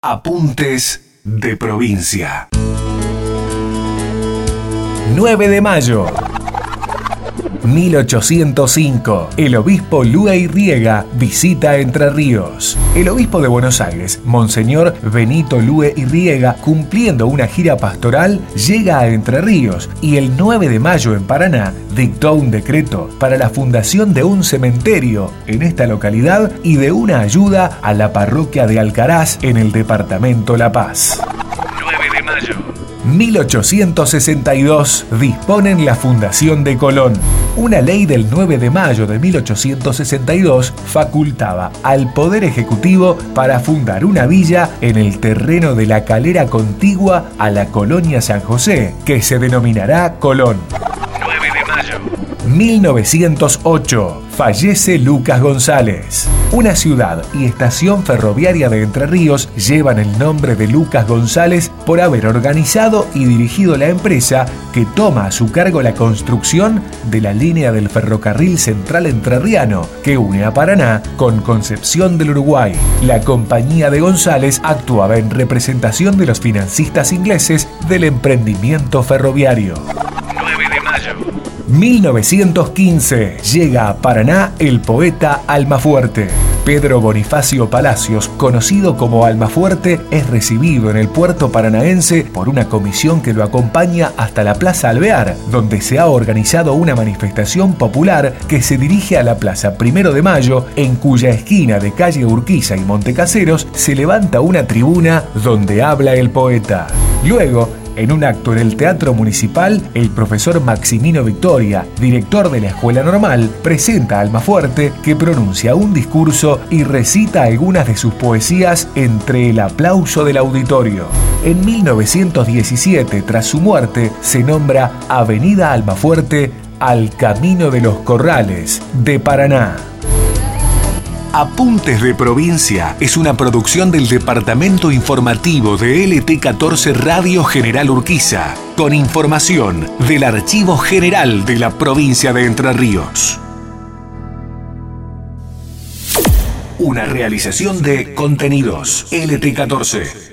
Apuntes de provincia. 9 de mayo. 1805. El obispo Lua Iriega visita Entre Ríos. El obispo de Buenos Aires, Monseñor Benito Lua Iriega, cumpliendo una gira pastoral, llega a Entre Ríos y el 9 de mayo en Paraná dictó un decreto para la fundación de un cementerio en esta localidad y de una ayuda a la parroquia de Alcaraz en el departamento La Paz. 9 de mayo. 1862 disponen la fundación de Colón. Una ley del 9 de mayo de 1862 facultaba al Poder Ejecutivo para fundar una villa en el terreno de la calera contigua a la colonia San José, que se denominará Colón. 9 de mayo. 1908. Fallece Lucas González. Una ciudad y estación ferroviaria de Entre Ríos llevan el nombre de Lucas González por haber organizado y dirigido la empresa que toma a su cargo la construcción de la línea del ferrocarril central entrerriano que une a Paraná con Concepción del Uruguay. La compañía de González actuaba en representación de los financistas ingleses del emprendimiento ferroviario. 9 de mayo. 1915. Llega a Paraná el poeta Almafuerte. Pedro Bonifacio Palacios, conocido como Almafuerte, es recibido en el puerto paranaense por una comisión que lo acompaña hasta la Plaza Alvear, donde se ha organizado una manifestación popular que se dirige a la Plaza 1 de Mayo, en cuya esquina de calle Urquiza y Montecaseros se levanta una tribuna donde habla el poeta. Luego, en un acto en el Teatro Municipal, el profesor Maximino Victoria, director de la Escuela Normal, presenta a Almafuerte, que pronuncia un discurso y recita algunas de sus poesías entre el aplauso del auditorio. En 1917, tras su muerte, se nombra Avenida Almafuerte al Camino de los Corrales de Paraná. Apuntes de Provincia es una producción del Departamento Informativo de LT14 Radio General Urquiza, con información del Archivo General de la Provincia de Entre Ríos. Una realización de Contenidos LT14.